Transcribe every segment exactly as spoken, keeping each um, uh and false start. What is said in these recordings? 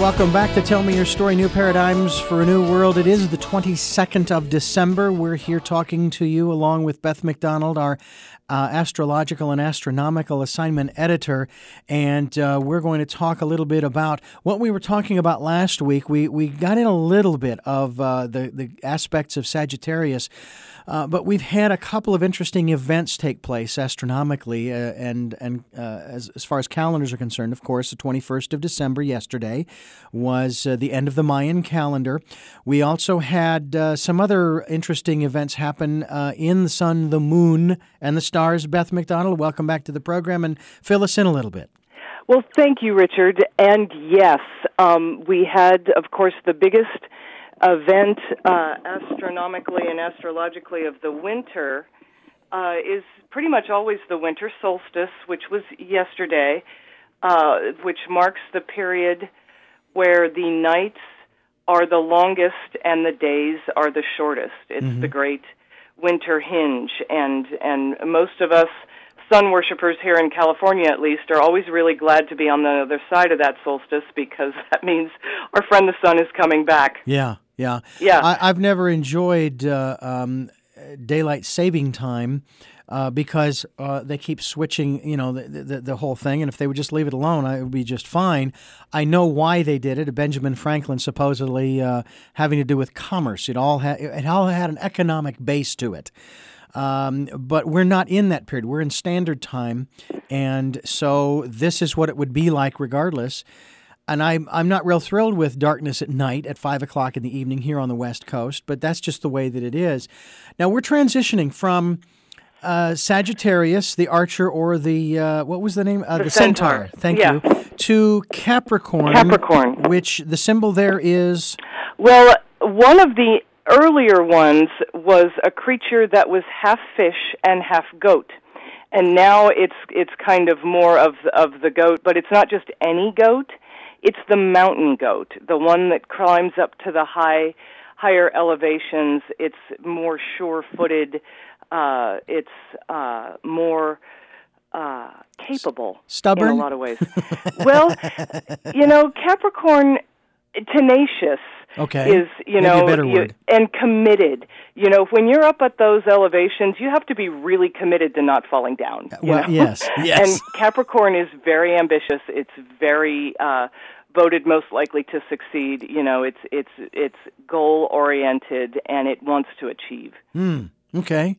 Welcome back to Tell Me Your Story, New Paradigms for a New World. It is the twenty-second of December. We're here talking to you along with Beth McDonald, our uh, astrological and astronomical assignment editor, and uh, we're going to talk a little bit about what we were talking about last week. We we got in a little bit of uh, the, the aspects of Sagittarius, uh, but we've had a couple of interesting events take place astronomically, uh, and, and uh, as, as far as calendars are concerned, of course, the twenty-first of December yesterday was uh, the end of the Mayan calendar. We also had uh, some other interesting events happen uh, in the sun, the moon, and the stars. Beth McDonald, welcome back to the program, and fill us in a little bit. Well, thank you, Richard. And yes, um, we had, of course, the biggest event uh, astronomically and astrologically of the winter uh, is pretty much always the winter solstice, which was yesterday, uh, which marks the period where the nights are the longest and the days are the shortest. It's mm-hmm. the great winter hinge, and and most of us sun worshipers here in California, at least, are always really glad to be on the other side of that solstice, because that means our friend the sun is coming back. Yeah, yeah. Yeah. I, I've never enjoyed uh, um, daylight saving time uh, because uh, they keep switching, you know, the, the the whole thing, and if they would just leave it alone, it would be just fine. I know why they did it. Benjamin Franklin supposedly uh, having to do with commerce. It all had it all had an economic base to it. Um, but we're not in that period. We're in standard time, and so this is what it would be like regardless. And I'm I'm not real thrilled with darkness at night at five o'clock in the evening here on the West Coast, but that's just the way that it is. Now we're transitioning from uh, Sagittarius, the Archer, or the uh, what was the name? Uh, the, the Centaur. Centaur. Thank yeah. you. To Capricorn. Capricorn. Which the symbol there is. Well, one of the earlier ones was a creature that was half fish and half goat, and now it's it's kind of more of of the goat, but it's not just any goat. It's the mountain goat, the one that climbs up to the high higher elevations. It's more sure-footed. Uh, it's uh, more uh, capable Stubborn? in a lot of ways. Well, you know, Capricorn, tenacious. Okay. Is, you Maybe know, a better you, word. and committed. You know, when you're up at those elevations, you have to be really committed to not falling down. You well, know? yes, yes. And Capricorn is very ambitious. It's very uh, voted most likely to succeed. You know, it's it's it's goal oriented, and it wants to achieve. Hmm. Okay.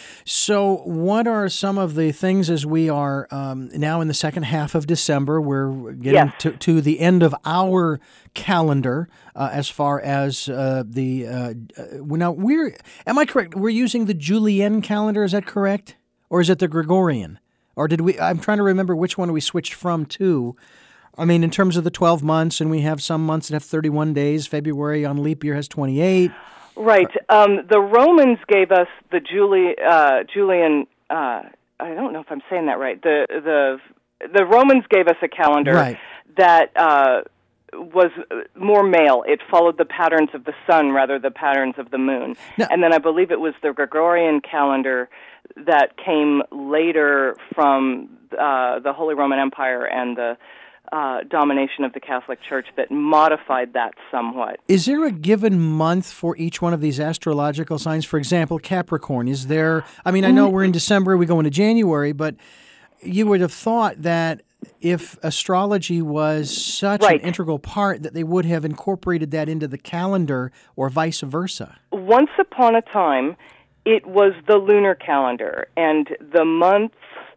So what are some of the things as we are um, now in the second half of December? We're getting yes. to, to the end of our calendar uh, as far as uh, the uh, – now, we're – am I correct? We're using the Julian calendar. Is that correct? Or is it the Gregorian? Or did we – I'm trying to remember which one we switched from to. I mean, in terms of the twelve months, and we have some months that have thirty-one days. February on leap year has twenty-eight. Right. Um, the Romans gave us the Juli, uh, Julian. Uh, I don't know if I'm saying that right. The the the Romans gave us a calendar right. that uh, was more male. It followed the patterns of the sun rather than the patterns of the moon. Now, and then I believe it was the Gregorian calendar that came later from uh, the Holy Roman Empire and the Uh, domination of the Catholic Church that modified that somewhat. Is there a given month for each one of these astrological signs? For example, Capricorn, is there, I mean, I know we're in December, we go into January, but you would have thought that if astrology was such right. an integral part that they would have incorporated that into the calendar or vice versa. Once upon a time, it was the lunar calendar, and the months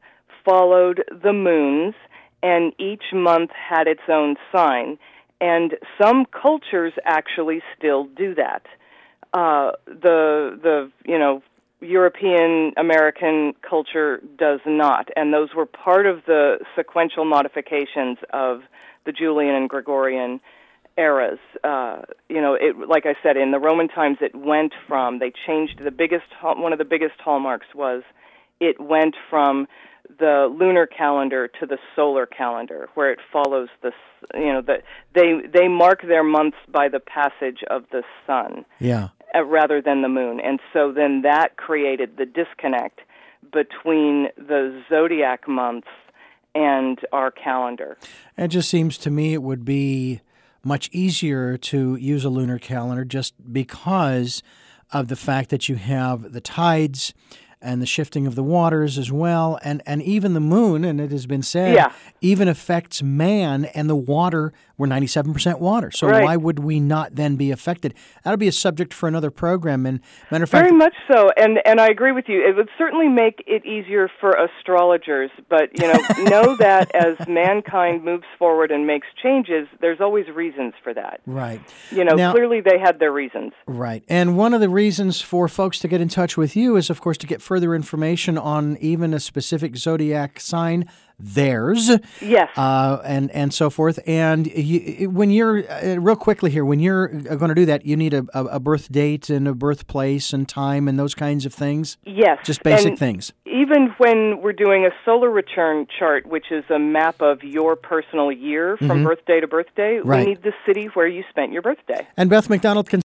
followed the moons, and each month had its own sign. And some cultures actually still do that. Uh, the, the you know, European American culture does not. And those were part of the sequential modifications of the Julian and Gregorian eras. Uh, you know, it, like I said, in the Roman times it went from, they changed the biggest, one of the biggest hallmarks was it went from the lunar calendar to the solar calendar, where it follows the, you know, the, they they mark their months by the passage of the sun, yeah, uh, rather than the moon, and so then that created the disconnect between the zodiac months and our calendar. It just seems to me it would be much easier to use a lunar calendar just because of the fact that you have the tides and the shifting of the waters as well, and, and even the moon, and it has been said, yeah. even affects man and the water. We're ninety-seven percent water, so right. why would we not then be affected? That'll be a subject for another program. And matter of fact, very much so, and and I agree with you. It would certainly make it easier for astrologers, but you know, know that as mankind moves forward and makes changes, there's always reasons for that. Right. You know, now, clearly they had their reasons. Right. And one of the reasons for folks to get in touch with you is, of course, to get further information on even a specific zodiac sign, theirs. Yes. Uh, and, and so forth. And you, when you're, uh, real quickly here, when you're going to do that, you need a, a birth date and a birthplace and time and those kinds of things? Yes. Just basic and things. Even when we're doing a solar return chart, which is a map of your personal year from mm-hmm. birthday to birthday, right. we need the city where you spent your birthday. And Beth McDonald can